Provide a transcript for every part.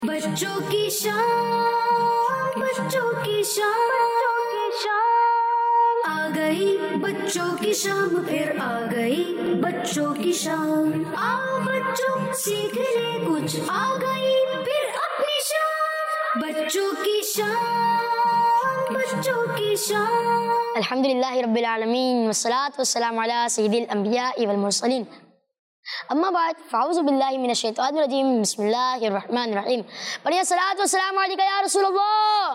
بچوں کی شام، بچوں کی شام آ گئی، بچوں کی شام پھر آ گئی، بچوں کی شام آؤ بچوں سیکھنے کچھ آ گئی پھر اپنی شام، بچوں کی شام، بچوں کی شام۔ الحمدللہ رب العالمین والصلاة والسلام علی سید الانبیاء والمرسلین، اما بعد فاعوذ باللہ من الشیطان الرجیم، بسم اللہ الرحمن الرحیم۔ پڑھیے الصلاۃ والسلام علیکہ یا رسول اللہ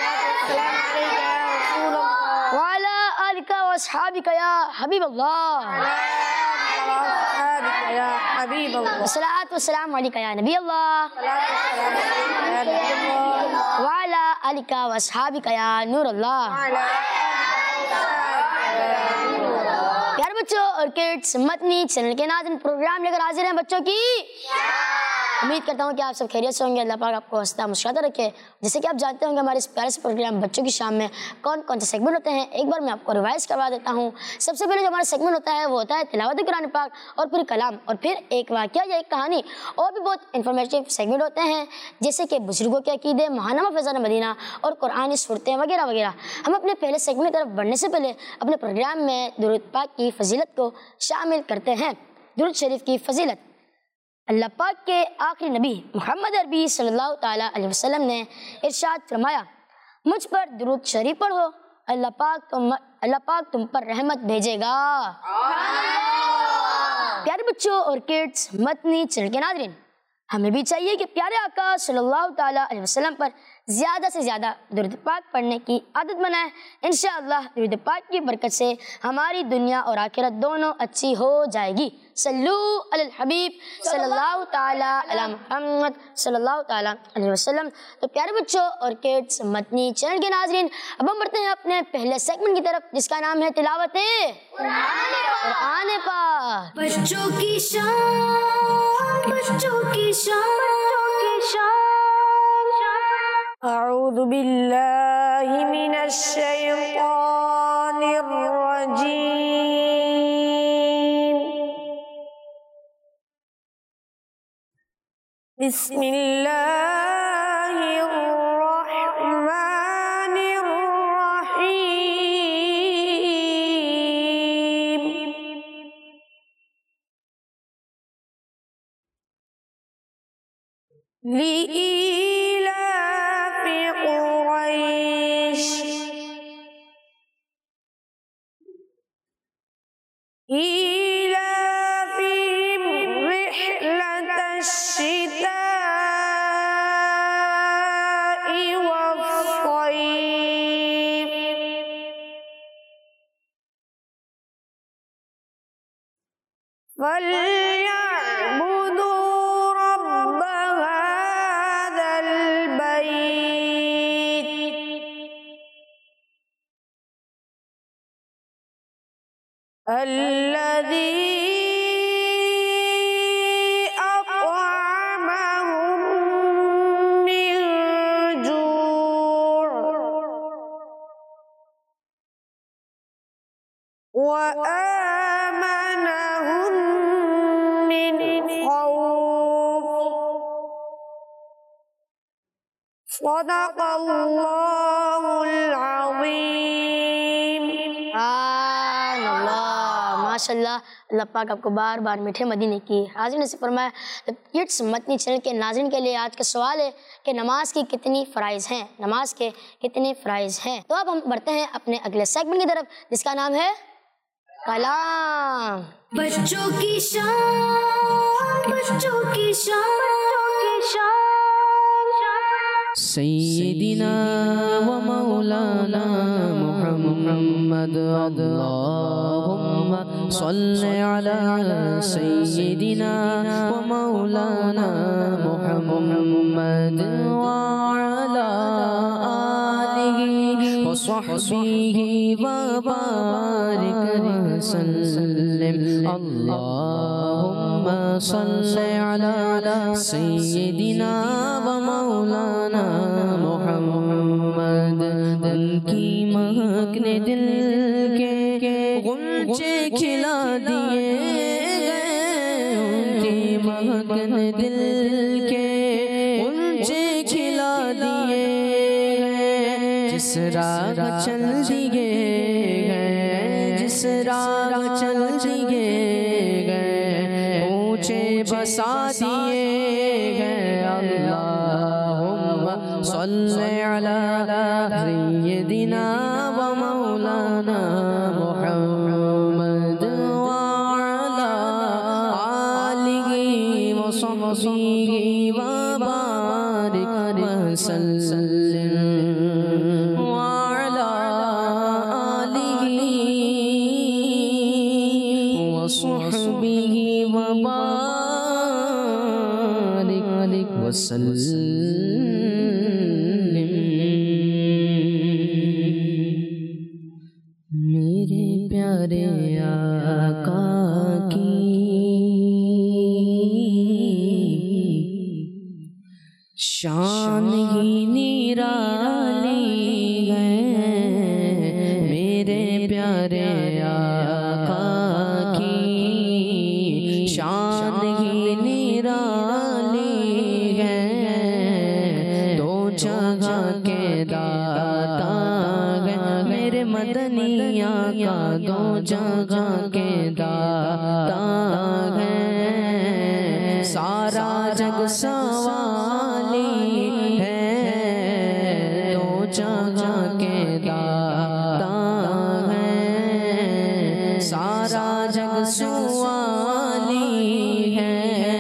وعلی آلک واصحابک یا حبیب اللہ، الصلاۃ والسلام علیکہ یا نبی اللہ وعلی آلک واصحابک یا نور اللہ۔ پیارے بچوں اور کڈس، متنی چینل کے ناظرین، پروگرام لے کر حاضر ہیں بچوں کی۔ امید کرتا ہوں کہ آپ سب خیریت سے ہوں گے، اللہ پاک آپ کو ہنستا مسکراتا رکھے۔ جیسے کہ آپ جانتے ہوں گے ہمارے اس پیارے سے پروگرام بچوں کی شام میں کون کون سے سیگمنٹ ہوتے ہیں، ایک بار میں آپ کو ریوائز کروا دیتا ہوں۔ سب سے پہلے جو ہمارا سیگمنٹ ہوتا ہے وہ ہوتا ہے تلاوت قرآن پاک، اور پھر کلام، اور پھر ایک واقعہ یا ایک کہانی، اور بھی بہت انفارمیٹیو سیگمنٹ ہوتے ہیں جیسے کہ بزرگوں کے عقیدے، ماہنامہ فیضان مدینہ، اور قرآنی صورتیں وغیرہ وغیرہ۔ ہم اپنے پہلے سیگمنٹ کی طرف بڑھنے سے پہلے اپنے پروگرام میں درود پاک کی فضیلت کو شامل کرتے ہیں۔ درود شریف کی فضیلت، اللہ پاک کے آخری نبی محمد عربی صلی اللہ تعالیٰ علیہ وسلم نے ارشاد فرمایا، مجھ پر درود شریف پڑھو، اللہ پاک تم پر رحمت بھیجے گا۔ پیارے بچوں اور کڈس، متنی چینل کے ناظرین، ہمیں بھی چاہیے کہ پیارے آقا صلی اللہ تعالیٰ علیہ وسلم پر زیادہ سے زیادہ درود پاک پڑھنے کی عادت بنائیں۔ انشاءاللہ درود پاک کی برکت سے ہماری دنیا اور آخرت دونوں اچھی ہو جائے گی۔ صلو علی الحبیب صلی اللہ تعالیٰ علی محمد صلی اللہ تعالیٰ علیہ وسلم۔ تو پیارے بچوں اور کڈس، متنی چینل کے ناظرین، اب ہم بڑھتے ہیں اپنے پہلے سیگمنٹ کی طرف جس کا نام ہے تلاوت قرآن پاک۔ بچوں کی شام، بچوں کی شام، اعوذ باللہ من الشیطان الرجیم، بسم اللہ الرحمن الرحیم، إيلافهم رحلة الشتاء والصيف، فليعبدوا رب هذا البيت الذي أطعمهم من جوع وآمنهم من خوف۔ صدق اللہ العظیم۔ ماشاءاللہ، اللہ پاک آپ کو بار بار میٹھے مدینے کی حاضر نصیب فرمائے۔ کڈس متنی چینل کے ناظرین کے لیے آج کا سوال ہے کہ نماز کی کتنی فرائض ہیں، نماز کے کتنے فرائض ہیں۔ تو اب ہم بڑھتے ہیں اپنے اگلے سیگمنٹ کی طرف جس کا نام ہے کلام۔ بچوں کی شام، بچوں کی شام، سیدنا و مولانا محمد، اللہم صل علی سیدنا و مولانا محمد وعلی آلہ وصحبہ وبارک وسلم، اللہم صل علی سیدنا و مولانا محمد۔ ان کی مہک نے دل کے غنچے کھلا دیے گئے، ان کی مہک نے دل کے غنچے جس راہ چل دیے گئے، جس راہ چل دیے گئے، اونچے بسا دیے گئے۔ اللہم صلی علی سیدنا و مولانا محمد وعلی آلہ وصحبہ وبارک وسلم وعلی آلہ وصحبہ وبارک وسلم۔ میرے پیارے آقا کی شان ہی نرالی ہے، میرے پیارے آقا کی شان ہی نرالی ہے، دو جگہ کے داتا ہے میرے مدنی آقا، دو جگہ کے داتا ہے، سارا جگ سوالی ہے، دو جگہ کے داتا ہے، سارا جگ سوالی ہے۔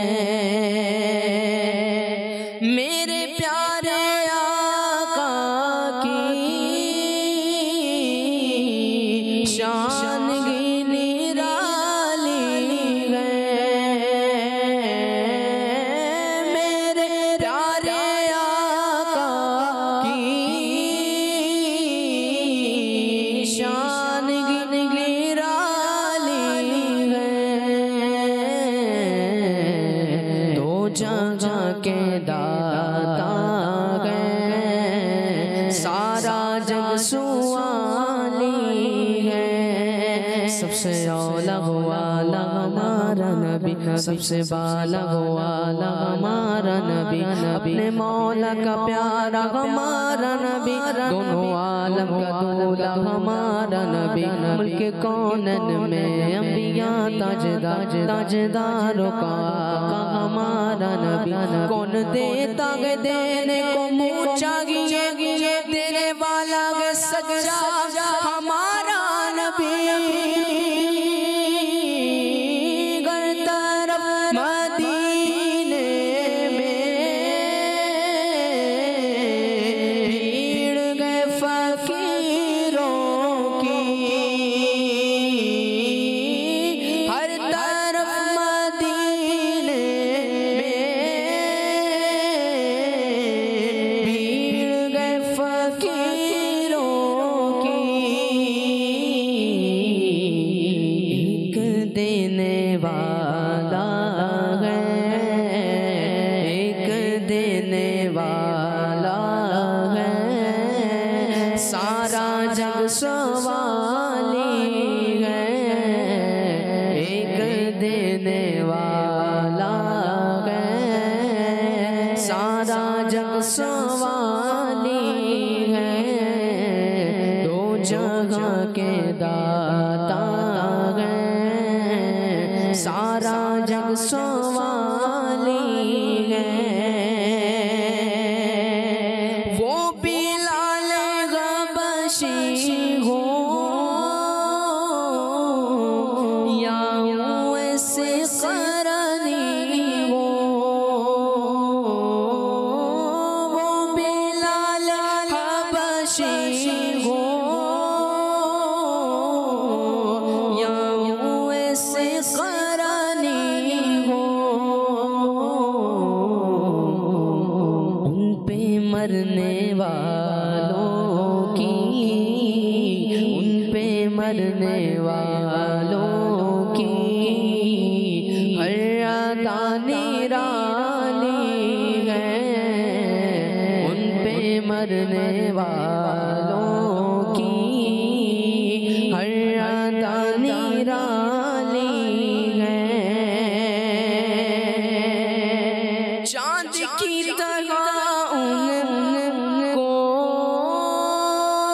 میرے پیارے آقا کی شان کی نرالی ہے، میرے پیارے آقا کی شان کی نرالی ہے، دو جگہ کے داتا ہے، سارا جگ سوالی ہے۔ سب سے اولا والا ہمارا نبی، سب سے بالا والا ہمارا نبی، اپنے مولا کا پیارا ہمارا نبی، دونوں عالم کا دولا ہمارا نبی، ملک کونن میں انبیاء تاجداروں کا آقا ہمارا نبی، کون دیتا ہے دینے کو منہ چاہیے، دینے والا ہے سچا ہمارا نبی، گر طرف مدینے میں بھیڑ گئے فقیروں کی، ہر طرف مدینے میں بھیڑ گئے فقیروں کی، ایک دینے والا ہے، ایک دینے والا ہے، سارا جگ سوالی ہے، ایک دینے والا ہے، سارا جگ سوالی ہے، دو جگہ کے داتا ہے، سارا جگ سوالی ہے۔ وہ بلال حبشی ہو یا اویس قرنی ہو، وہ بلال حبشی ہو یا اویس قرنی ہو، ان پہ مرنے والوں کی، ان پہ مرنے والوں کی ہر ادا نرالی ہے، ان پہ مرنے والوں کی ہر ادا نرالی ہے، چاند کی طرح ان کو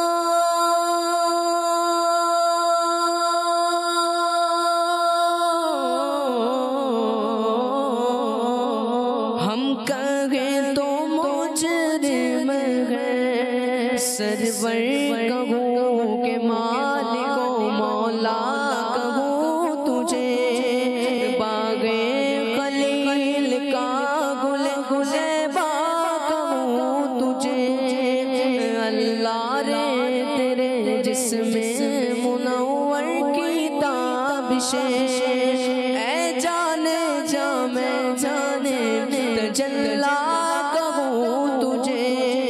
سرور کہوں کہ مالک و مولا کہوں تجھے، باغ خلیل کا گل زیبا کہوں تجھے، اللہ رے تیرے جسم منور کی تابشیں، اے جانے جا میں جانے تجلا کہوں تجھے،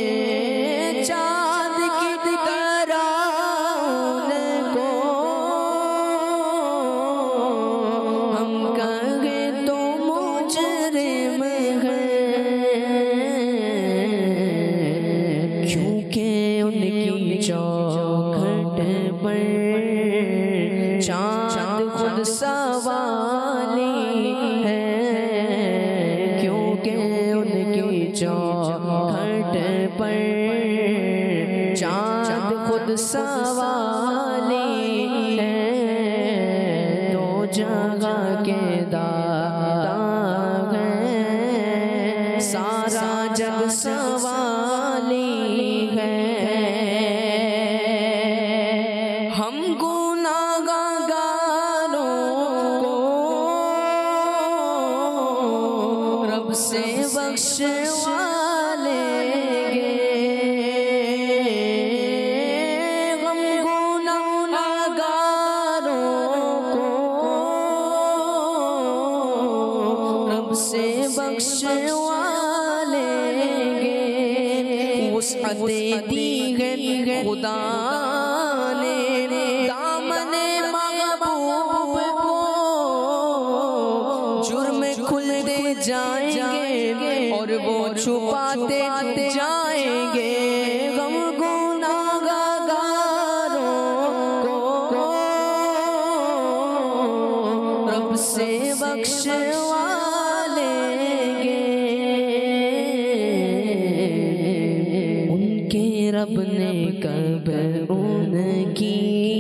چاند کی طرح ان کو ہم کہیں تو مجرم ہیں، کیونکہ ان کی چوکھٹ پر چاند خود سوالی ہے، کیونکہ ان کی چوکھٹ پر چاند خود سوالی ہے، دو جگہ کے داتا ہے، سارا جگ سوالی ہے، ہم گناہگاروں کو رب سے بخشوا لیں گے، ہم گناہگاروں کو رب سے بخشوا لیں گے، وسعت دی ہے خدا نے دامن محبوب کو، جرم کھلتے جائیں گے اور وہ چھپاتے جائیں گے، غم گناہگاروں کو رب سے بخشوا لیں گے، ان کے رب نے کب ان کی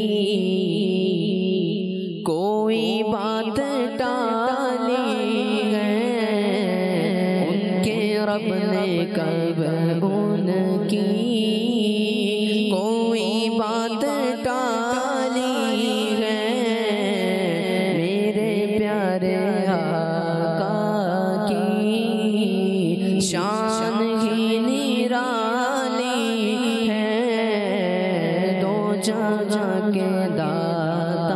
کوئی بات ٹالی ہے، ان کے رب نے کب ان کی کوئی بات ٹالی ہے، میرے پیارے آقا کی شان ہی نرالی ہے، دو جگہ کے داتا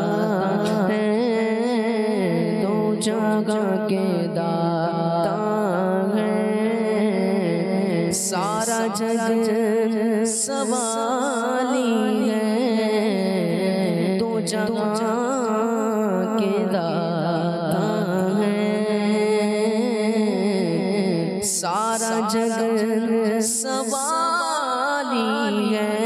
ہے، دو جگہ کے داتا ہے، سارا جگ سوالی ہے، دو جگہ کے داتا ہے، سارا جگ سوالی ہے،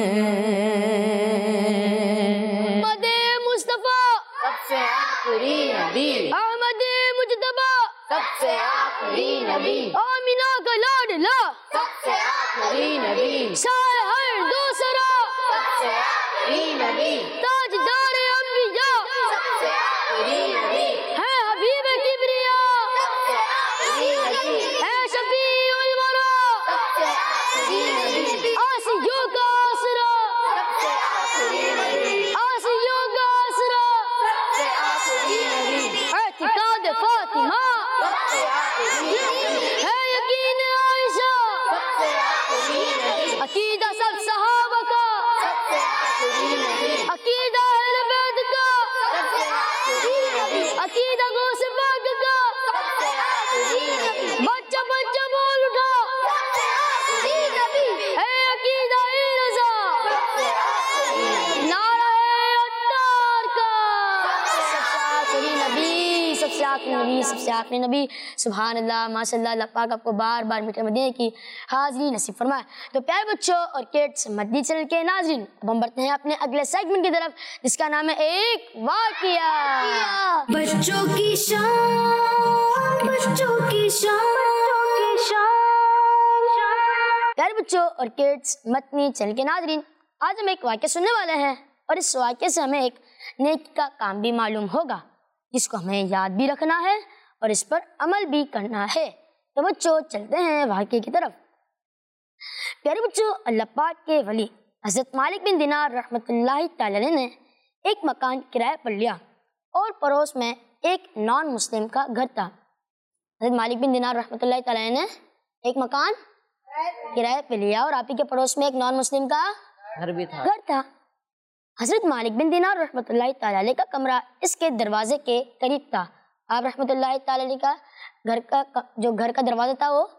احمد مصطفیٰ سب سے آخری نبی، احمد مجتبیٰ سب سے آخری نبی، آمینہ کا لاڈلا سب سے آخری نبی، سائے ہر دوسرا سب سے آخری نبی، تاجدار انبیاء سب سے آخری نبی، ہے حبیب کبریا، سب سے آخری نبی، ہے شفیع الورا، سب سے آخری نبی، آسیوں کا آسرا، سب سے آخری نبی، آسیوں کا آسرا، سب سے آخری نبی، اعتقاد فاطمہ سب سے آخری نبی، ہے یقین عائشہ، سب سے آخری نبی، عقیدہ سب صحابہ کا، سب سے آخری نبی، عقیدہ اہل بیت کا، سب سے آخری نبی، عقیدہ غوث پاک کا، سب سے آخری نبی، بچہ بچہ بول اٹھا، سب سے آخری نبی، ہے عقیدہ رضا، سب سے آخری نبی، نعرہ اتار کا، سب سے آخری نبی، سب سے آخری نبی، سب سے آخری نبی، سبحان اللہ، ماشاء اللہ، اللہ پاک آپ کو بار بار میٹھے مدینے کی حاضری نصیب فرمائے۔ تو پیارے بچوں اور کڈس مدنی چینل کے ناظرین، اب ہم بڑھتے ہیں اپنے اگلے سیگمنٹ کی طرف جس کا نام ہے ایک واقعہ۔ بچوں کی شان، بچوں کی شان، پیارے بچوں اور کڈس مدنی چینل کے ناظرین، آج ہم ایک واقعہ سننے والے ہیں اور اس واقعے سے ہمیں ایک نیکی کا کام بھی معلوم ہوگا جس کو ہمیں یاد بھی رکھنا ہے اور اس پر عمل بھی کرنا ہے۔ تو بچوں چلتے ہیں واقعے کی طرف۔ پیارے بچوں، اللہ پاک کے ولی حضرت مالک بن دینار رحمۃ اللہ تعالی علیہ نے ایک مکان کرائے پر لیا اور پڑوس میں ایک نان مسلم کا گھر تھا. حضرت مالک بن دینار رحمۃ اللہ تعالی علیہ نے ایک مکان کرائے پہ لیا اور آپ ہی کے پڑوس میں ایک نان مسلم کا گھر تھا. حضرت مالک بن دینار رحمۃ اللہ تعالی علیہ کا کمرہ اس کے دروازے کے قریب تھا. آپ رحمۃ اللہ تعالی علیہ کا گھر کا دروازہ تھا وہ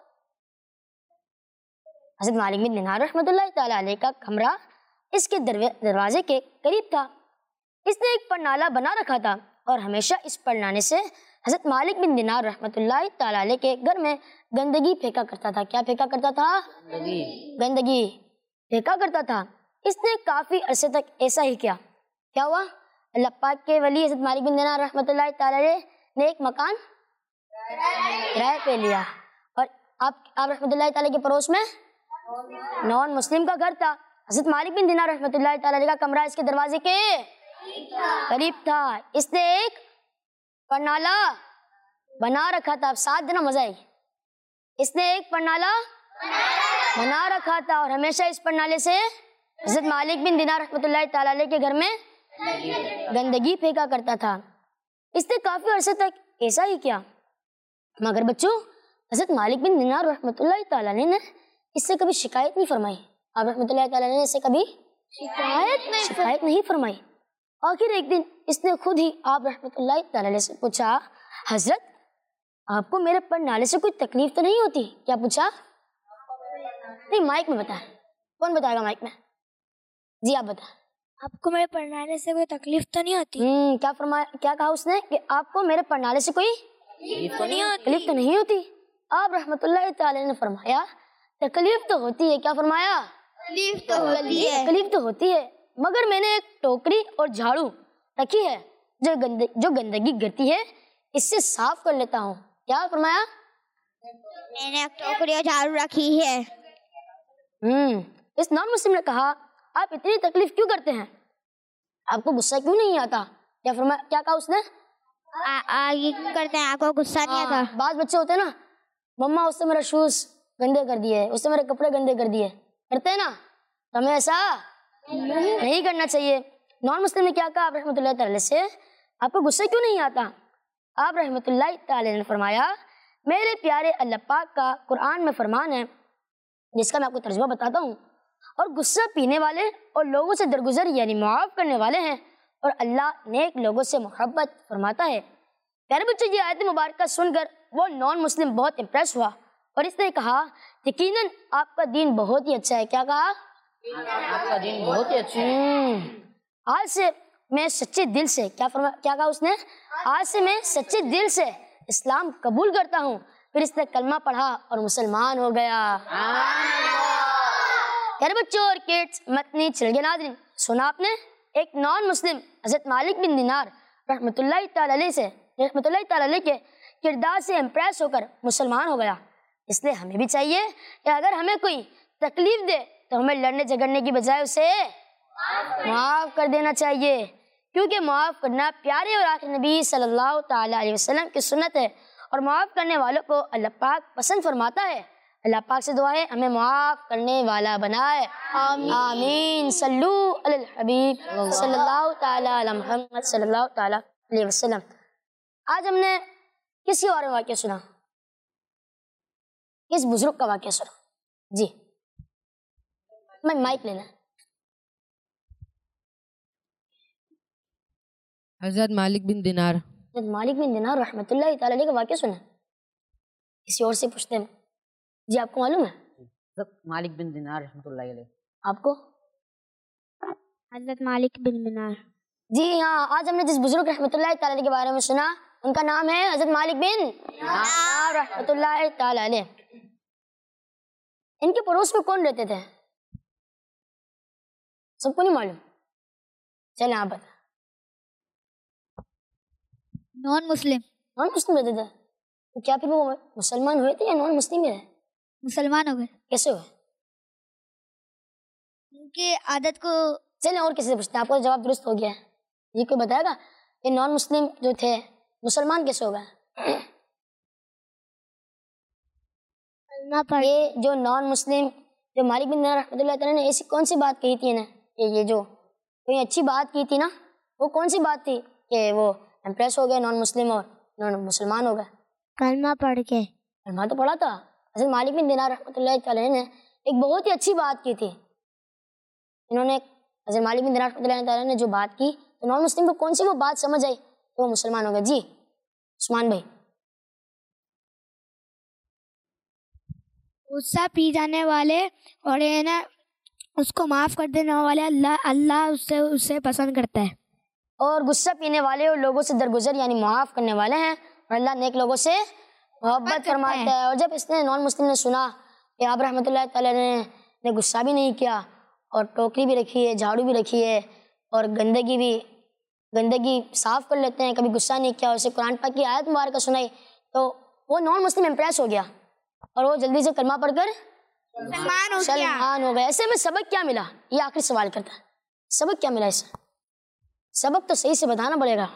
حضرت مالک بن دینار رحمۃ اللہ تعالی علیہ کا کمرہ اس کے دروازے کے قریب تھا. اس نے ایک پرنالہ بنا رکھا تھا اور ہمیشہ اس پرنالے سے حضرت مالک بن دینار رحمۃ اللہ تعالی علیہ کے گھر میں گندگی پھینکا کرتا تھا. کیا پھینکا کرتا تھا؟ گندگی پھینکا کرتا تھا. اس نے کافی عرصے تک ایسا ہی کیا. کیا ہوا؟ اللہ پاک کے ولی حضرت مالک بن دینار رحمۃ اللہ تعالی علیہ نے ایک مکان کرائے پہ لیا اور آپ رحمۃ اللہ تعالی کے پڑوس میں نان مسلم کا گھر تھا. حضرت مالک بن دینار رحمۃ اللہ تعالی علیہ کا کمرہ اس کے دروازے کے قریب تھا. اس نے ایک پرنالہ بنا رکھا تھا. اب ساتھ دینا مزہ آئی. اس نے ایک پرنالہ بنا رکھا تھا اور ہمیشہ اس پرنالے سے حضرت مالک بن دینار رحمۃ اللہ تعالی علیہ کے گھر میں گندگی پھینکا کرتا تھا. اس نے کافی عرصے تک ایسا ہی کیا. مگر بچوں حضرت مالک بن دینار رحمۃ اللہ تعالی علیہ نے اس سے کبھی شکایت نہیں فرمائی. آپ رحمۃ اللہ تعالی علیہ نے اس سے کبھی شکایت نہیں فرمائی. آخر ایک دن اس نے خود ہی آپ رحمۃ اللہ تعالی علیہ سے پوچھا حضرت آپ کو میرے پرنالے سے کوئی تکلیف تو نہیں ہوتی؟ کیا پوچھا؟ نہیں مائک میں بتائیں. کون بتائے گا مائک میں؟ جی آپ بتائیں. آپ کو میرے پڑھانے سے کوئی تکلیف تو نہیں ہوتی؟ کیا فرمایا؟ کیا کہا اس نے کہ آپ کو میرے پرنالے سے کوئی تکلیف تو نہیں ہوتی؟ آپ رحمۃ اللہ تعالی نے فرمایا تکلیف تو ہوتی ہے. کیا فرمایا؟ تکلیف تو ہوتی ہے مگر میں نے ایک ٹوکری اور جھاڑو رکھی ہے جو گندگی گرتی ہے اس سے صاف کر لیتا ہوں. کیا فرمایا؟ میں نے ایک ٹوکری اور جھاڑو رکھی ہے. اس نان مسلم نے کہا آپ اتنی تکلیف کیوں کرتے ہیں؟ آپ کو غصہ کیوں نہیں آتا؟ کیا فرمایا؟ کیا کہا اس نے؟ کرتے ہیں آپ کو غصہ نہیں آتا؟ بعض بچے ہوتے ہیں نا مما اس سے میرا شوز گندے کر دیے, اس سے میرے کپڑے گندے کر دیے, کرتے ہیں نا. تو ہمیں ایسا نہیں کرنا چاہیے. نان مسلم نے کیا کہا آپ رحمۃ اللہ تعالی سے آپ کو غصہ کیوں نہیں آتا؟ آپ رحمۃ اللہ تعالی نے فرمایا میرے پیارے اللہ پاک کا قرآن میں فرمان ہے جس کا میں آپ کو ترجمہ بتاتا ہوں, اور غصہ پینے والے اور لوگوں سے درگزر یعنی معاف کرنے والے ہیں اور اللہ نیک لوگوں سے محبت فرماتا ہے. پیارے بچوں یہ آیت مبارکہ سن کر وہ نان مسلم بہت امپریس ہوا اور اس نے کہا یقیناً آپ کا دین بہت ہی اچھا ہے. کیا کہا؟ آپ کا دین بہت ہی اچھا ہے. آج سے میں سچے دل سے کیا کہا اس نے؟ آج سے میں سچے دل سے اسلام قبول کرتا ہوں. پھر اس نے کلمہ پڑھا اور مسلمان ہو گیا. پیارے بچوں اور کڈس متنی چل ناظرین سنا آپ نے ایک نان مسلم حضرت مالک بن دینار رحمۃ اللہ تعالی علیہ کے کردار سے امپریس ہو کر مسلمان ہو گیا. اس لیے ہمیں بھی چاہیے کہ اگر ہمیں کوئی تکلیف دے تو ہمیں لڑنے جھگڑنے کی بجائے اسے معاف کر دینا چاہیے, کیونکہ معاف کرنا پیارے اور آخری نبی صلی اللہ تعالی علیہ وسلم کی سنت ہے اور معاف کرنے والوں کو اللہ پاک پسند فرماتا ہے. اللہ پاک سے دعا ہے ہمیں معاف کرنے والا بنائے. آمین. صلو علی الحبیب صلی اللہ تعالی علی محمد صلی اللہ تعالی علیہ وسلم. آج ہم نے کس کے بارے میں واقعہ سنا؟ کس بزرگ کا واقعہ سنا؟ جی میں مائک لینا. حضرت مالک بن دینار رحمۃ اللہ تعالی علیہ کا واقعہ سنا. کسی اور سے پوچھتے ہیں. جی آپ کو معلوم ہے حضرت مالک بن دینار رحمۃ اللہ علیہ؟ آپ کو؟ حضرت مالک بن دینار. جی ہاں, آج ہم نے جس بزرگ رحمۃ اللہ تعالی علیہ کے بارے میں سنا ان کا نام ہے حضرت مالک بن دینار رحمۃ اللہ تعالی علیہ. ان کے پڑوس میں کون رہتے تھے؟ سب کو نہیں معلوم؟ چلیں آپ بتا. نان مسلم رہتے تھے. تو کیا پھر وہ مسلمان ہوئے تھے یا نان مسلم ہی رہے؟ مسلمان ہو گئے. کیسے ہوئے؟ ان کی عادت کو. چلیں اور کسی سے پوچھتے ہیں, آپ کا جواب درست ہو گیا ہے. یہ کوئی بتائے گا یہ نان مسلم جو تھے مسلمان کیسے ہو گئے؟ یہ جو نان مسلم جو مالک بن دینار رحمۃ اللہ تعالیٰ نے ایسی کون سی بات کہی تھی نا کہ یہ جو کوئی اچھی بات کی تھی نا، وہ کون سی بات تھی کہ وہ امپریس ہو گئے نان مسلم اور نان مسلمان ہو گئے؟ کلمہ پڑھ کے. کلمہ تو پڑھا تھا. حضرت مالک بن دینار رحمۃ اللہ تعالیٰ نے ایک بہت ہی اچھی بات کی تھی. انہوں نے حضرت مالک بن دینار رحمۃ اللہ تعالیٰ نے جو بات کی تو نان مسلم کو کون سی وہ بات سمجھ آئی تو وہ مسلمان ہو گئے. جی عثمان بھائی. غصہ پی جانے والے اور اس کو معاف کر دینے والے اللہ اسے پسند کرتا ہے. اور غصہ پینے والے اور لوگوں سے درگزر یعنی معاف کرنے والے ہیں اور اللہ نیک لوگوں سے محبت فرماتا ہے. اور جب اس نے نان مسلم نے سنا کہ آپ رحمۃ اللہ تعالیٰ نے غصہ بھی نہیں کیا اور ٹوکری بھی رکھی ہے، جھاڑو بھی رکھی ہے اور گندگی صاف کر لیتے ہیں، کبھی غصہ نہیں کیا، اسے قرآن پاک کی آیت مبارکہ سنائی تو وہ نان مسلم امپریس ہو گیا اور وہ جلدی سے کلمہ پڑھ کر مسلمان ہو گئے. ایسے میں سبق کیا ملا؟ یہ آخری سوال کرتا ہے. سبق کیا ملا اس سے؟ سبق تو صحیح سے بتانا پڑے گا.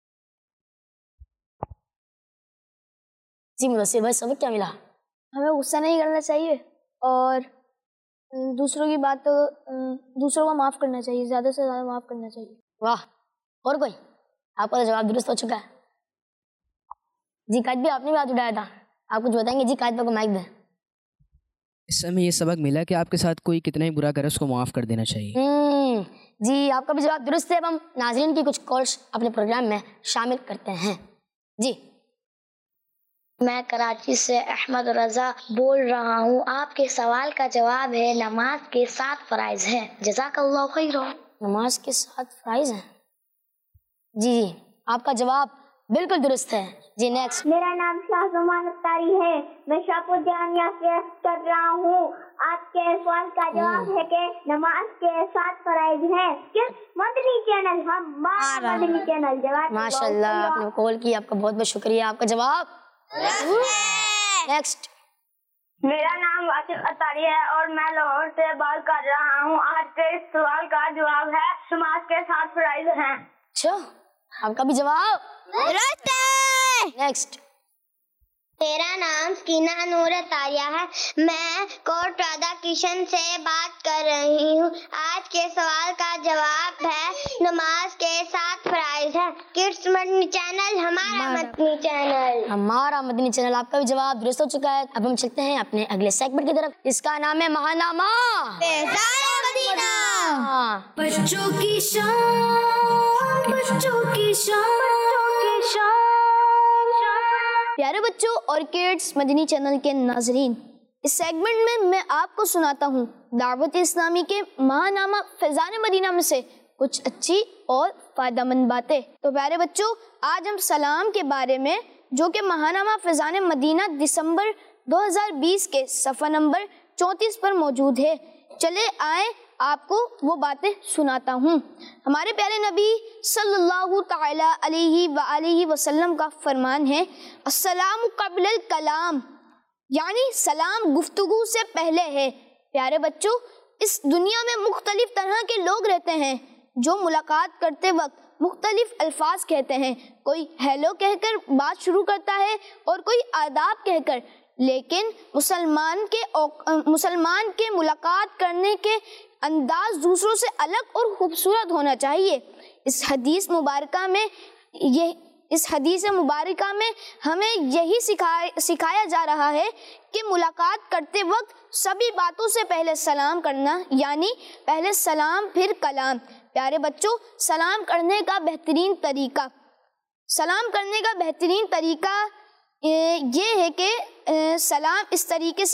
جی مدثر بھائی سبق کیا ملا؟ ہمیں غصہ نہیں کرنا چاہیے اور دوسروں کی بات دوسروں کو معاف کرنا چاہیے، زیادہ سے زیادہ معاف کرنا چاہیے. واہ. اور کوئی؟ آپ کا تو جواب درست ہو چکا ہے. جی قائد بھی آپ نے بھی ہاتھ اٹھایا تھا، آپ کچھ بتائیں گے؟ جی قائد کو مائک دیں. اس سے ہمیں یہ سبق ملا کہ آپ کے ساتھ کوئی کتنا ہی برا کرے اس کو معاف کر دینا چاہیے. جی آپ کا بھی جواب درست ہے. اب ہم ناظرین کی کچھ کالس اپنے پروگرام میں شامل کرتے ہیں. جی میں کراچی سے احمد رضا بول رہا ہوں. آپ کے سوال کا جواب ہے نماز کے 7 فرائض ہیں. جزاک اللہ خیر. نماز کے 7 فرائض ہیں. جی آپ کا جواب بالکل درست ہے. جی نیکسٹ. میرا نام شاہ زمان اختاری ہے، میں شاپور جامعہ سے کر رہا ہوں. آپ کے سوال کا جواب ہے کہ نماز کے 7 فرائض ہیں. مدنی چینل مدنی چینل. جواب ماشاء اللہ آپ نے کال کی، آپ کا بہت بہت شکریہ. آپ کا جواب نیکسٹ. میرا نام واصف اطاری ہے اور میں لاہور سے بات کر رہا ہوں. آج کے اس سوال کا جواب ہے نماز کے 7 فرائض ہیں. اچھا آپ کا بھی جواب درست ہے. نیکسٹ. میرا نام سکینہ نور تاریہ ہے، میں کوٹ رادا کشن سے بات کر رہی ہوں. آج کے سوال کا جواب ہے نماز کے 7 فرائض ہیں. کڈس مدنی چینل ہمارا مدنی چینل. ہمارا مدنی چینل. آپ کا بھی جواب درست ہو چکا ہے. اب ہم چلتے ہیں اپنے اگلے سیگمنٹ کی طرف، اس کا نام ہے ماہنامہ بچوں کی شان، بچوں کی شان. پیارے بچوں اور کڈس مدنی چینل کے ناظرین، اس سیگمنٹ میں آپ کو سناتا ہوں دعوت اسلامی کے ماہنامہ فیضان مدینہ میں سے کچھ اچھی اور فائدہ مند باتیں. تو پیارے بچوں آج ہم سلام کے بارے میں، جو کہ ماہنامہ فیضان مدینہ دسمبر 2020 کے صفحہ نمبر 34 پر موجود ہے. چلے آئیں آپ کو وہ باتیں سناتا ہوں. ہمارے پیارے نبی صلی اللہ تعالی علیہ وآلہ وسلم کا فرمان ہے السلام قبل الکلام، یعنی سلام گفتگو سے پہلے ہے. پیارے بچوں اس دنیا میں مختلف طرح کے لوگ رہتے ہیں جو ملاقات کرتے وقت مختلف الفاظ کہتے ہیں. کوئی ہیلو کہہ کر بات شروع کرتا ہے اور کوئی آداب کہہ کر، لیکن مسلمان کے ملاقات کرنے کے انداز دوسروں سے الگ اور خوبصورت ہونا چاہیے. اس حدیث مبارکہ میں ہمیں یہی سکھایا جا رہا ہے کہ ملاقات کرتے وقت سبھی باتوں سے پہلے سلام کرنا، یعنی پہلے سلام پھر کلام. پیارے بچوں سلام کرنے کا بہترین طریقہ یہ ہے کہ سلام اس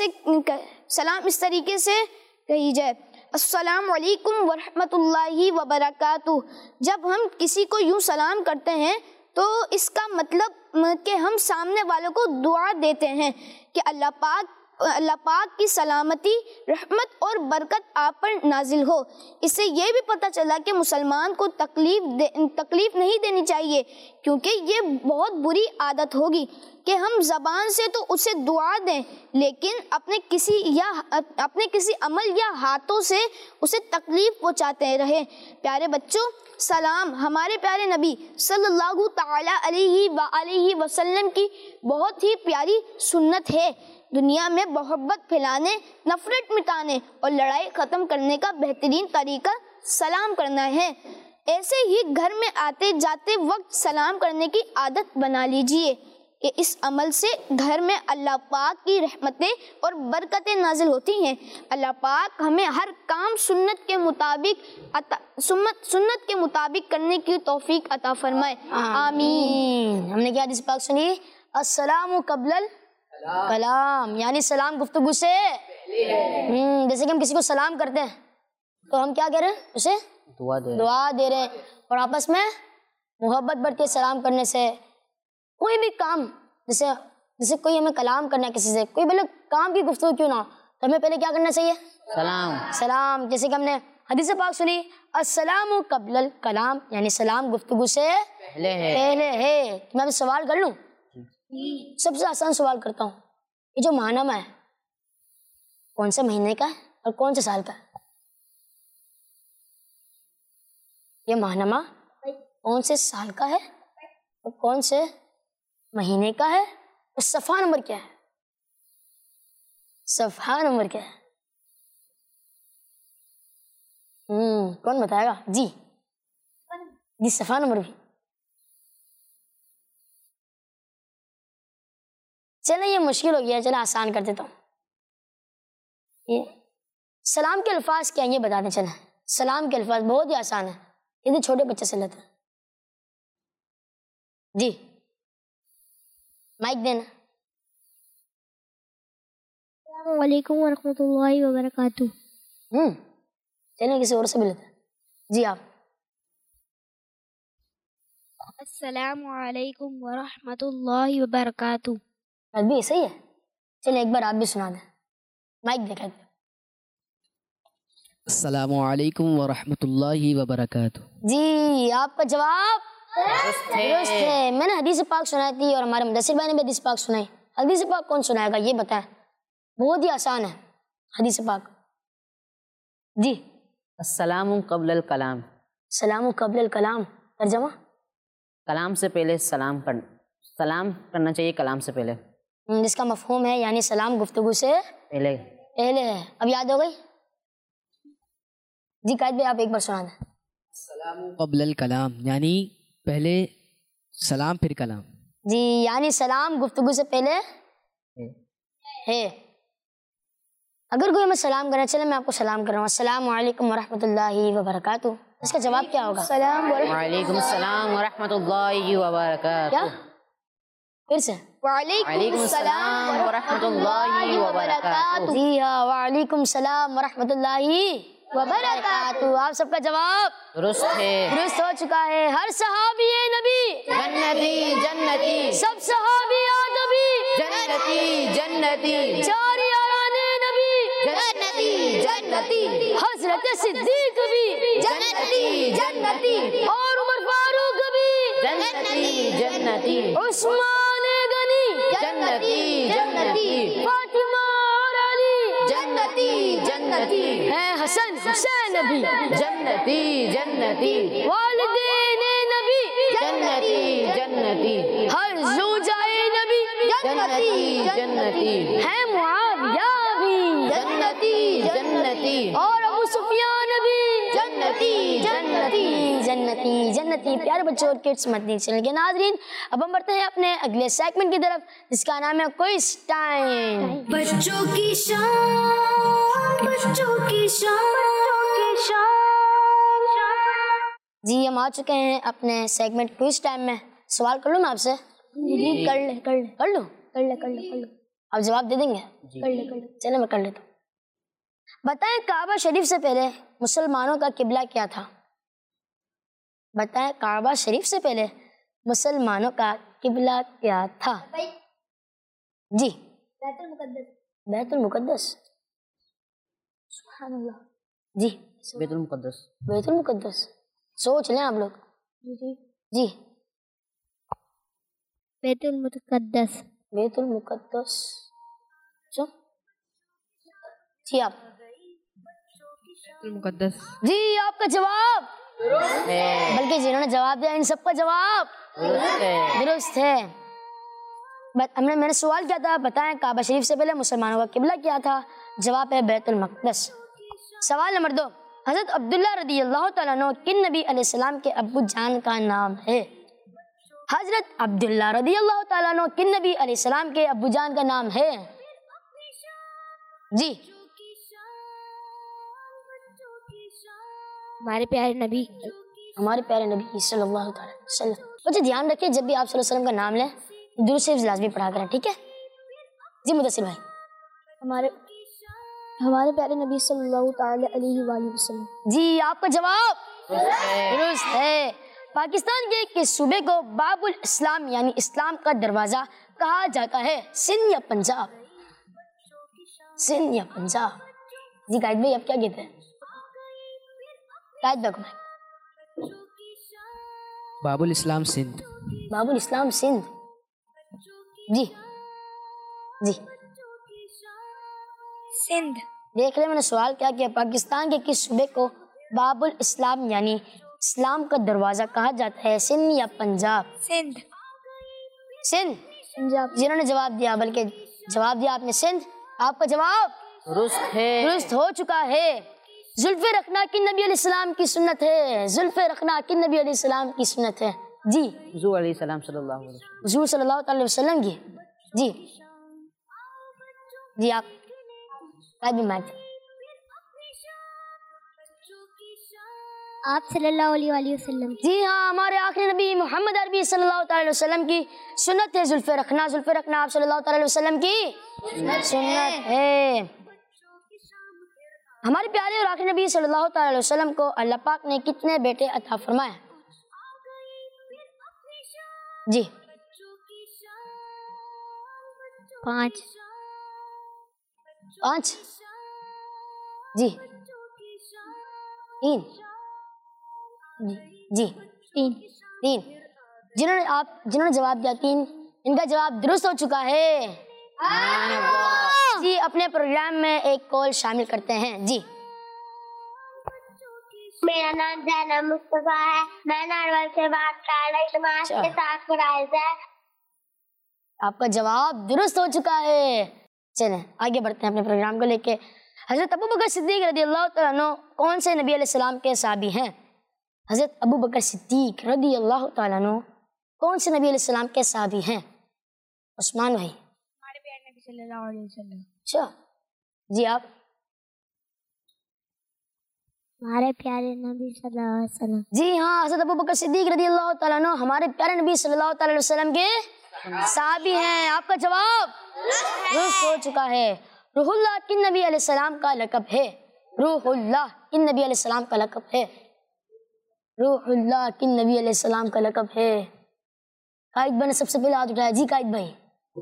طریقے سے کہی جائے السلام علیکم ورحمۃ اللہ وبرکاتہ. جب ہم کسی کو یوں سلام کرتے ہیں تو اس کا مطلب کہ ہم سامنے والوں کو دعا دیتے ہیں کہ اللہ پاک کی سلامتی، رحمت اور برکت آپ پر نازل ہو. اس سے یہ بھی پتہ چلا کہ مسلمان کو تکلیف نہیں دینی چاہیے، کیونکہ یہ بہت بری عادت ہوگی کہ ہم زبان سے تو اسے دعا دیں لیکن اپنے کسی عمل یا ہاتھوں سے اسے تکلیف پہنچاتے رہیں. پیارے بچوں سلام ہمارے پیارے نبی صلی اللہ تعالی علیہ وآلہ وسلم کی بہت ہی پیاری سنت ہے. دنیا میں محبت پھیلانے، نفرت مٹانے اور لڑائی ختم کرنے کا بہترین طریقہ سلام کرنا ہے۔ ایسے ہی گھر میں آتے جاتے وقت سلام کرنے کی عادت بنا لیجئے کہ اس عمل سے گھر میں اللہ پاک کی رحمتیں اور برکتیں نازل ہوتی ہیں۔ اللہ پاک ہمیں ہر کام سنت کے مطابق کرنے کی توفیق عطا فرمائے، آمین۔ ہم نے کیا حدیث پاک سنی؟ السلام قبل الکلام، یعنی سلام گفتگو سے جیسے کہ ہم کسی کو سلام کرتے ہیں تو ہم کیا کہہ رہے ہیں؟ اسے دعا دے رہے ہیں، اور آپس میں محبت بڑھتی ہے سلام کرنے سے۔ کوئی بھی کام جیسے کوئی ہمیں کلام کرنا ہے کسی سے، کوئی بھلے کام کی گفتگو کیوں نہ ہو، تو ہمیں پہلے کیا کرنا چاہیے؟ سلام۔ جیسے کہ ہم نے حدیث پاک سنی السلام قبل الکلام، یعنی سلام گفتگو سے پہلے ہے۔ تو میں ابھی سوال کر لوں، سب سے آسان سوال کرتا ہوں، یہ جو ماہنامہ ہے کون سے مہینے کا ہے اور کون سے سال کا ہے؟ یہ ماہنامہ کون سے سال کا ہے اور کون سے مہینے کا ہے، اور صفحہ نمبر کیا ہے؟ صفحہ نمبر کیا ہے؟ کون بتائے گا؟ جی صفحہ نمبر بھی۔ چلیں یہ مشکل ہو گیا، چلیں آسان کر دیتا ہوں۔ یہ سلام کے الفاظ کیا ہیں یہ بتا دیں۔ چلیں سلام کے الفاظ بہت ہی آسان ہے، یہ تو چھوٹے بچے سے لیتے ہیں۔ جی مائک دینا۔ السلام علیکم ورحمۃ اللہ وبرکاتہ۔ چلیں کسی اور سے بھی لیتے ہیں۔ جی آپ۔ السلام علیکم ورحمۃ اللہ وبرکاتہ۔ ابھی صحیح ہے، چلیں ایک بار آپ بھی سنا دیں، مائک دیکھیں۔ السلام علیکم ورحمۃ اللہ وبرکاتہ۔ جی آپ کا جواب درست ہے۔ میں نے حدیث پاک سنائی تھی اور ہمارے مدثر بھائی نے بھی حدیث پاک سنائی۔ حدیث پاک کون سنائے گا یہ بتائیں، بہت ہی آسان ہے حدیث پاک۔ جی السلام قبل الکلام، سلام قبل الکلام، ترجمہ؟ کلام سے پہلے سلام کرنا چاہیے، کلام سے پہلے، جس کا مفہوم ہے یعنی سلام گفتگو سے پہلے ہے۔ اب یاد ہو گئی؟ جی قائد بھائی آپ ایک بار سنا دیں۔ السلام قبل الکلام یعنی پہلے سلام پھر کلام۔ جی یعنی سلام گفتگو سے پہلے ہے۔ اگر کوئی ہمیں سلام کرنا، چلے میں آپ کو سلام کر رہا ہوں، السلام علیکم ورحمۃ اللہ وبرکاتہ، اس کا جواب کیا ہوگا؟ وعلیکم السلام ورحمۃ اللہ وبرکاتہ۔ کیا؟ پھر سے وعلیکم السلام ورحمۃ اللہ وبرکاتہ۔ جی ہاں، وعلیکم السلام ورحمۃ اللہ وبرکاتہ۔ آپ سب کا جواب درست ہے، درست ہو چکا ہے۔ ہر صحابی نبی جنتی جنتی، سب صحابی آدمی جنتی جنتی، چار یارانے نبی جنتی جنتی، حضرت صدیق بھی جنتی جنتی، اور عمر فاروق بھی جنتی جنتی، عثمان غنی جنتی جنتی، فاطمہ اور علی جنتی جنتی، ہے، حسن حسین نبی جنتی جنتی، والدین نبی جنتی جنتی، ہر زوجائے نبی جنتی جنتی، ہے، معاویہ بھی جنتی جنتی، اور ابو سفیان بھی جنتی جنتی جنتی جنتی۔ پیارے بچوں اور کڈس مدنی چینل کے ناظرین، اب ہم بڑھتے ہیں اپنے اگلے سیگمنٹ کی طرف جس کا نام ہے کوئز ٹائم۔ بچوں کی شان، بچوں کی شان۔ جی ہم آ چکے ہیں اپنے سیگمنٹ کوئز ٹائم میں۔ سوال کر لوں میں آپ سے؟ جی کر لوں؟ آپ جواب دے دیں گے؟ چلے میں کر لیتا ہوں۔ بتائیں کعبہ شریف سے پہلے مسلمانوں کا قبلہ کیا تھا؟ بتائیں کعبہ شریف سے پہلے مسلمانوں کا قبلہ کیا تھا؟ جی بیت المقدس۔ سبحان اللہ۔ جی بیت المقدس، بیت المقدس، سوچ لیں آپ لوگ۔ جی بیت المقدس۔ بیت المقدس، جی آپ؟ المقدس۔ جی آپ کا جواب بلکہ جنہوں نے جواب دیا ان سب کا جواب درست ہے۔ میں نے سوال کیا تھا بتائیں کعبہ شریف سے پہلے مسلمانوں کا قبلہ کیا تھا؟ جواب ہے بیت المقدس۔ سوال نمبر 2، حضرت عبداللہ رضی اللہ تعالیٰ عنہ کن نبی علیہ السلام کے ابو جان کا نام ہے؟ حضرت عبداللہ رضی اللہ تعالیٰ عنہ کن نبی علیہ السلام کے ابو جان کا نام ہے؟ جی ہمارے پیارے نبی صلی اللہ تعالیٰ علیہ وسلم۔ بچے دھیان رکھیں جب بھی آپ صلی اللہ علیہ وسلم کا نام لیں درود شریف لازمی پڑھا کریں، ٹھیک ہے؟ جی مدثر بھائی۔ ہمارے پیارے نبی صلی اللہ تعالی علیہ وآلہ وسلم۔ جی آپ کا جواب درست ہے۔ پاکستان کے کس صوبے کو باب الاسلام یعنی اسلام کا دروازہ کہا جاتا ہے؟ سندھ یا پنجاب؟ سندھ یا پنجاب؟ جی قائد بھائی آپ کیا کہتے ہیں؟ قائد بھائی باب الاسلام سندھ۔ باب الاسلام سندھ۔ جی جی سندھ۔ دیکھ لیں میں نے سوال کیا کیا، پاکستان کے کس صوبے کو باب الاسلام یعنی اسلام کا دروازہ کہا جاتا ہے؟ سندھ یا پنجاب؟ سندھ۔ سندھ پنجاب جنہوں نے جواب دیا، بلکہ جواب دیا آپ نے سندھ، آپ کا جواب درست ہو چکا ہے۔ زلفے رکھنا کن نبی علیہ السلام کی سنت ہے؟ زلفے رکھنا کن نبی علیہ السلام کی سنت ہے؟ جی حضور علیہ السلام صلی اللہ علیہ وسلم۔ حضور صلی اللہ تعالی وسلم کی۔ جی جی آپ آپ صلی اللہ علیہ وآلہ وسلم۔ جی ہاں ہمارے آخری نبی محمد عربی صلی اللہ تعالی وسلم کی سنت ہے زلفے رکھنا۔ زلفے رکھنا آپ صلی اللہ تعالی وسلم کی سنت ہے۔ ہمارے پیارے اور آخری نبی صلی اللہ تعالی وسلم کو اللہ پاک نے کتنے بیٹے عطا فرمائے؟ جی 5۔ 5 جی 3 جی 3 جنہوں نے جواب دیا 3، ان کا جواب درست ہو چکا ہے۔ جی اپنے پروگرام میں ایک کال شامل کرتے ہیں۔ جی میرا نام زینب مصطفیٰ ہے، میں ناروال سے بات کر رہی ہوں، نماز کے ساتھ فرائض ہے۔ آپ کا جواب درست ہو چکا ہے۔ چلیں آگے بڑھتے ہیں اپنے پروگرام کو لے کے۔ حضرت ابوبکر صدیق رضی اللہ تعالیٰ عنہ کون سے نبی علیہ السلام کے صحابی ہیں؟ حضرت ابوبکر صدیق رضی اللہ تعالیٰ عنہ کون سے نبی علیہ السلام کے صحابی ہیں؟ عثمان بھائی۔ ہمارے پیارے نبی صلی اللہ علیہ وسلم۔ اچھا جی آپ؟ ہمارے پیارے نبی صلی اللہ علیہ وسلم۔ جی ہاں حضرت ابوبکر صدیق رضی اللہ تعالیٰ عنہ ہمارے پیارے نبی صلی اللہ تعالی وسلم کے صحابی ہیں۔ آپ کا جواب درست ہو چکا ہے۔ روح اللہ کن نبی علیہ السلام کا لقب ہے؟ روح اللہ کن نبی علیہ السلام کا لقب ہے؟ روح اللہ کن نبی علیہ السلام کا لقب ہے؟ قائد بھائی نے سب سے پہلے ہاتھ اٹھایا۔ جی قائد بھائی۔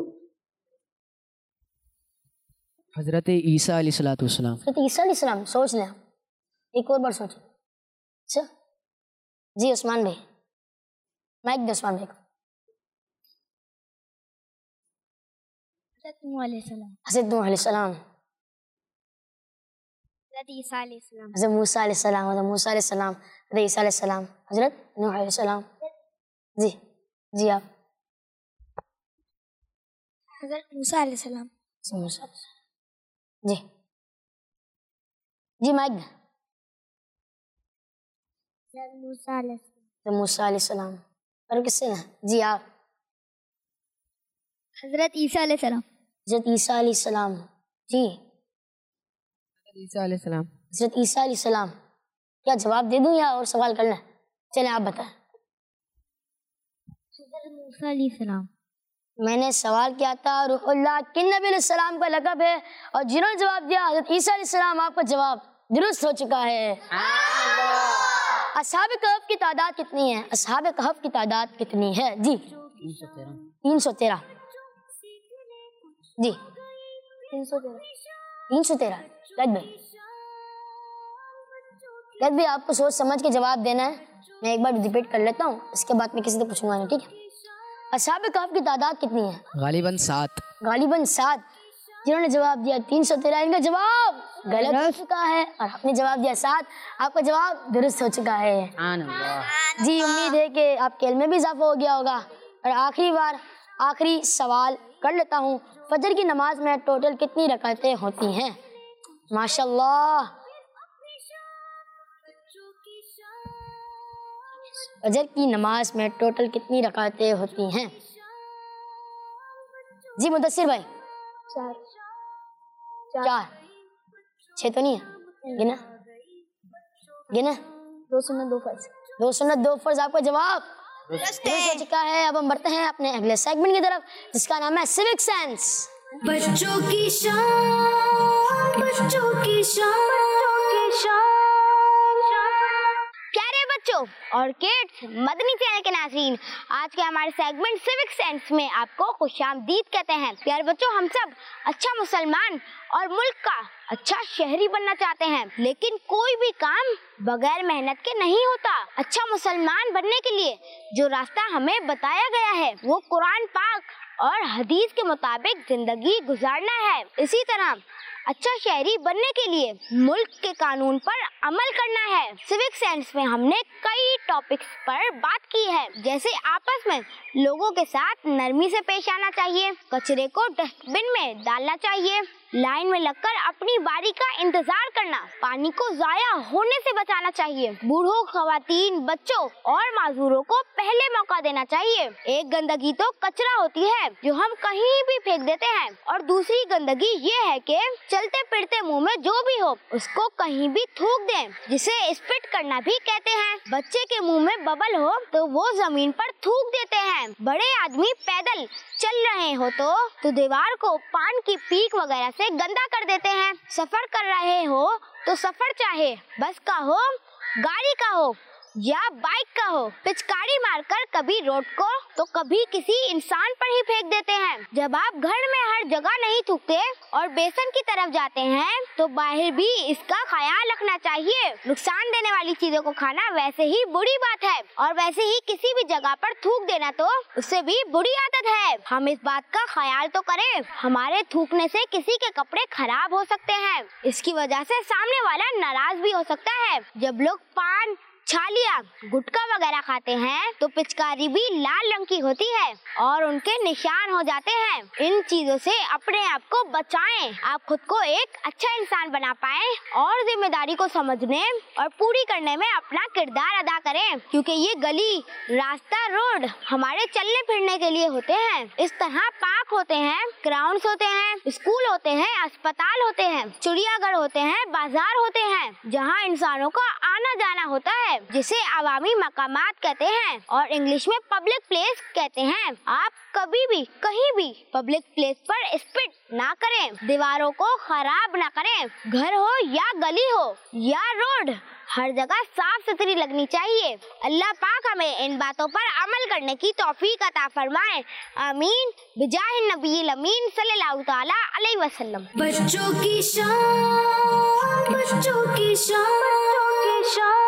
حضرت عیسیٰ علیہ السلام۔ حضرت عیسیٰ علیہ السلام۔ سوچ لیں ایک اور بار سوچیں۔ اچھا جی عثمان بھائی، مائک دے عثمان بھائی کو۔ حضرت نوح علیہ السلام۔ حضرت نوح علیہ السلام۔ حضرت عیسیٰ علیہ السلام۔ حضرت موسیٰ علیہ السلام۔ حضرت موسیٰ علیہ السلام۔ حضرت عیسیٰ علیہ السلام۔ حضرت نوح علیہ السلام۔ جی جی آپ؟ حضرت موسیٰ علیہ السلام۔ جی جی مائک دے۔ حضرت موسیٰ علیہ السلام۔ حضرت موسیٰ علیہ السلام۔ اور کس سے نا؟ جی آپ؟ حضرت عیسیٰ علیہ السلام۔ حضرت عیسیٰ علیہ السلام۔ جی عیسیٰ علیہ السلام۔ حضرت عیسیٰ علیہ السلام۔ کیا جواب دے دوں یا اور سوال کرنا ہے؟ چلیں آپ بتائیں۔ حضرت موسیٰ علیہ السلام۔ میں نے سوال کیا تھا روح اللہ کن نبی علیہ السلام کا لقب ہے، اور جنہوں نے جواب دیا حضرت عیسیٰ علیہ السلام۔ آپ کا جواب درست ہو چکا ہے۔ اصحاب کہف کی تعداد کتنی ہے؟ اصحاب کہف کی تعداد کتنی ہے؟ جی 313۔ جی 313۔ لگ بھائی آپ کو سوچ سمجھ کے جواب دینا ہے۔ میں ایک بار ریپیٹ کر لیتا ہوں، اس کے بعد میں کسی سے پوچھوں گا، ٹھیک ہے؟ اصحاب کہف کی تعداد کتنی ہے؟ غالباً 7۔ غالباً 7۔ جنہوں نے جواب دیا 313، ان کا جواب غلط ہو چکا ہے، اور آپ نے جواب دیا 7، آپ کا جواب درست ہو چکا ہے۔ جی امید ہے کہ آپ کے علم میں بھی اضافہ ہو گیا ہوگا۔ اور آخری سوال کر لیتا ہوں. فجر کی نماز میں ٹوٹل کتنی رکعتیں ہوتی ہیں؟ ماشاءاللہ. فجر کی نماز میں ٹوٹل کتنی رکعتیں ہوتی ہیں؟ جی مدثر بھائی. 4. 6 تو نہیں ہے؟ گنا 2 سنت 2 فرض. 2 سنت 2 فرض. آپ کا جواب درست ہو چکا ہے. اب ہم بڑھتے ہیں اپنے اگلے سیگمنٹ کی طرف جس کا نام ہے سیوک سینس. بچوں کی شان، بچوں کی شان. پیارے بچوں اور کڈس مدنی چینل کے ناظرین، آج کے ہمارے سیگمنٹ سیوک سینس میں آپ کو خوش آمدید کہتے ہیں. پیارے بچوں، ہم سب اچھا مسلمان اور ملک کا اچھا شہری بننا چاہتے ہیں، لیکن کوئی بھی کام بغیر محنت کے نہیں ہوتا. اچھا مسلمان بننے کے لیے جو راستہ ہمیں بتایا گیا ہے وہ قرآن پاک اور حدیث کے مطابق زندگی گزارنا ہے. اسی طرح اچھا شہری بننے کے لیے ملک کے قانون پر عمل کرنا ہے. سیوک سینس میں ہم نے کئی ٹاپکس پر بات کی ہے، جیسے آپس میں لوگوں کے ساتھ نرمی سے پیش آنا چاہیے، کچرے کو ڈسٹ بن میں ڈالنا چاہیے، لائن میں لگ کر اپنی باری کا انتظار کرنا، پانی کو ضائع ہونے سے بچانا چاہیے، بوڑھوں، خواتین، بچوں اور معذوروں کو پہلے موقع دینا چاہیے. ایک گندگی تو کچرا ہوتی ہے جو ہم کہیں بھی پھینک دیتے ہیں، اور دوسری گندگی یہ ہے کہ چلتے پھرتے منہ میں جو بھی ہو اس کو کہیں بھی تھوک دیں، جسے اسپٹ کرنا بھی کہتے ہیں. بچے کے منہ میں ببل ہو تو وہ زمین پر تھوک دیتے ہیں. بڑے آدمی پیدل چل رہے ہو تو دیوار کو پان کی پیک وغیرہ سے گندا کر دیتے ہیں. سفر کر رہے ہو تو سفر چاہے بس کا ہو، گاڑی کا ہو یا بائک کا ہو، پچکاری مار کر کبھی روڈ کو تو کبھی کسی انسان پر ہی پھینک دیتے ہیں. جب آپ گھر میں ہر جگہ نہیں تھوکتے اور بیسن کی طرف جاتے ہیں تو باہر بھی اس کا خیال رکھنا چاہیے. نقصان دینے والی چیزوں کو کھانا ویسے ہی بری بات ہے، اور ویسے ہی کسی بھی جگہ پر تھوک دینا تو اس سے بھی بری عادت ہے. ہم اس بات کا خیال تو کریں، ہمارے تھوکنے سے کسی کے کپڑے خراب ہو سکتے ہیں، اس کی وجہ سے سامنے والا ناراض بھی ہو سکتا ہے. جب لوگ پان، چھالیا، گٹکا وغیرہ کھاتے ہیں تو پچکاری بھی لال رنگ کی ہوتی ہے اور ان کے نشان ہو جاتے ہیں. ان چیزوں سے اپنے آپ کو بچائیں. آپ خود کو ایک اچھا انسان بنا پائیں اور ذمہ داری کو سمجھنے اور پوری کرنے میں اپنا کردار ادا کریں، کیونکہ یہ گلی، راستہ، روڈ ہمارے چلنے پھرنے کے لیے ہوتے ہیں. اس طرح پارک ہوتے ہیں، گراؤنڈز ہوتے ہیں، اسکول ہوتے ہیں، اسپتال ہوتے ہیں، چڑیا گھر ہوتے ہیں، بازار ہوتے ہیں، جہاں انسانوں کا آنا جانا ہوتا ہے، جسے عوامی مقامات کہتے ہیں اور انگلش میں پبلک پلیس کہتے ہیں. آپ کبھی بھی کہیں بھی پبلک پلیس پر اسپٹ نہ کریں، دیواروں کو خراب نہ کریں. گھر ہو یا گلی ہو یا روڈ، ہر جگہ صاف ستھری لگنی چاہیے. اللہ پاک ہمیں ان باتوں پر عمل کرنے کی توفیق عطا فرمائے. آمین بجاہ النبی الامین صلی اللہ تعالی علیہ وسلم. بچوں کی شان، بچوں کی شان.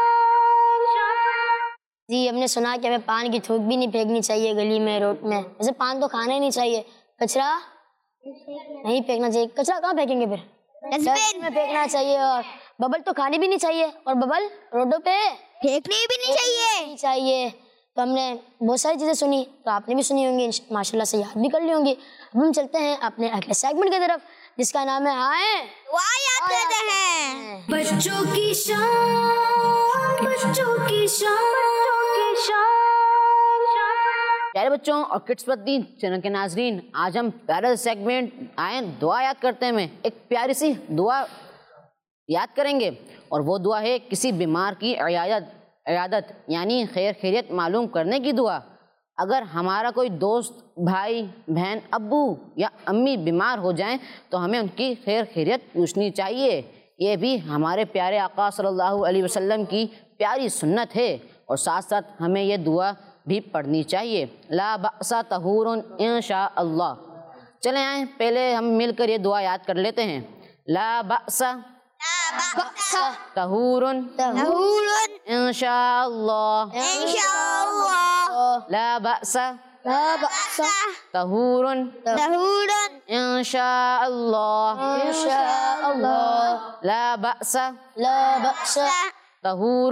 جی ہم نے سنا کہ ہمیں پان کی تھوک بھی نہیں پھینکنی چاہیے گلی میں، روڈ میں. ویسے پان تو کھانا ہی نہیں چاہیے، کچرا نہیں پھینکنا چاہیے. کچرا کہاں پھینکیں گے پھر؟ ڈسٹ میں پھینکنا چاہیے. اور ببل تو کھانی بھی نہیں چاہیے، اور ببل روڈوں پہ پھینکنے بھی نہیں چاہیے. تو ہم نے بہت ساری چیزیں سنی، تو آپ نے بھی سنی ہوں گی، ماشاء اللہ سے یاد بھی کر لی ہوں گی. اب ہم چلتے ہیں اپنے اگلے سیگمنٹ کی طرف جس کا نام ہے آئیں یاد کرتے ہیں. بچوں کی شان، بچوں کی شان. پیارے بچوں اور کڈس مدنی چینل کے ناظرین، آج ہم پیارا سیگمنٹ آئیں دعا یاد کرتے ہیں ایک پیاری سی دعا یاد کریں گے، اور وہ دعا ہے کسی بیمار کی عیادت یعنی خیر خیریت معلوم کرنے کی دعا. اگر ہمارا کوئی دوست، بھائی، بہن، ابو یا امی بیمار ہو جائیں تو ہمیں ان کی خیر خیریت پوچھنی چاہیے. یہ بھی ہمارے پیارے آقا صلی اللہ علیہ وسلم کی پیاری سنت ہے، اور ساتھ ساتھ ہمیں یہ دعا بھی پڑھنی چاہیے. لا بأس طہور انشاء اللہ. چلیں آئیں پہلے ہم مل کر یہ دعا یاد کر لیتے ہیں. لا بأس طہور انشاء اللہ. لا بأس طہور انشاء اللہ. لا بأس طہور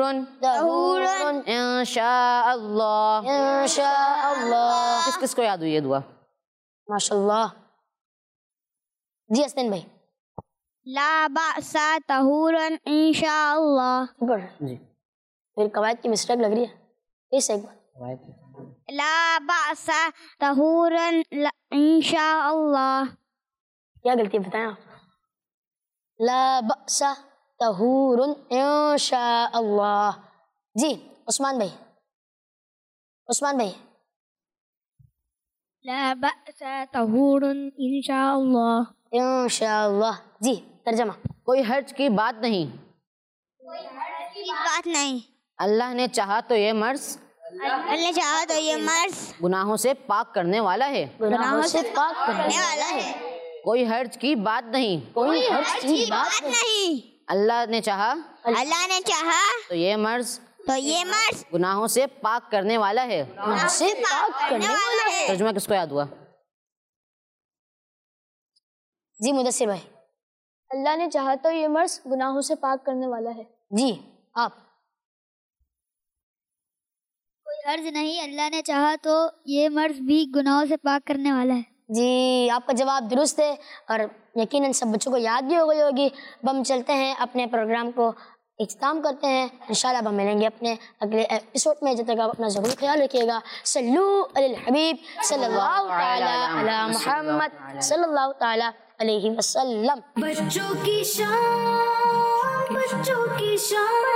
انشاء اللہ. کس کس کو یاد ہوئی یہ دعا؟ माशाल्लाह। जी हसनैन भाई। ला बासा तहूरन इंशाअल्लाह। ऊपर जी फिर कवायद की मिस्टेक लग रही है, इस एक बार। ला बासा तहूरन इंशाअल्लाह। क्या गलती बताएं आप? ला बअसा तहूरुन इंशाअल्लाह। जी उस्मान भाई। उस्मान भाई। ला बासा तहूरुन इंशाअल्लाह। इंशाअल्लाह। जी तर्जमा। कोई हर्ज की बात नहीं, बात नहीं। अल्लाह ने चाहा तो ये मर्ज गुनाहों से पाक करने वाला है। गुनाहों से पाक करने वाला है। कोई हर्ज की बात नहीं, कोई हर्ज की बात नहीं। अल्लाह ने चाहा तो ये मर्ज गुनाहों से पाक करने वाला है। गुनाहों से पाक करने वाला है। तर्जुमा किसको याद हुआ? जी मुदस्सिर भाई। अल्लाह ने चाहा तो ये मर्ज गुनाहों से पाक करने वाला है। जी आप। कोई हर्ज नहीं, अल्लाह ने चाहा तो ये मर्ज भी गुनाहों से पाक करने वाला है। जी आपका जवाब दुरुस्त है और यकीनन सब बच्चों को याद भी हो गई होगी। अब हम चलते हैं अपने प्रोग्राम को इख्तिताम करते हैं। इंशाल्लाह अब हम मिलेंगे अपने अगले एपिसोड में। जब तक आप अपना ज़रूर ख्याल रखिएगा। सल्लू अलल हबीब सल्लल्लाहु तआला अला मुहम्मद सल्लल्लाहु तआला अलैहि वसल्लम। बच्चों की शान, बच्चों की शान,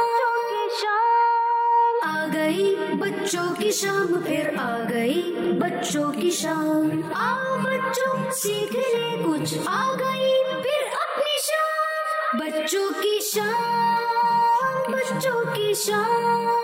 आ गई बच्चों की शाम, फिर आ गई बच्चों की शाम। आओ बच्चों सीख ले कुछ, आ गई फिर अपनी शान। बच्चों की शान, बच्चों की शान।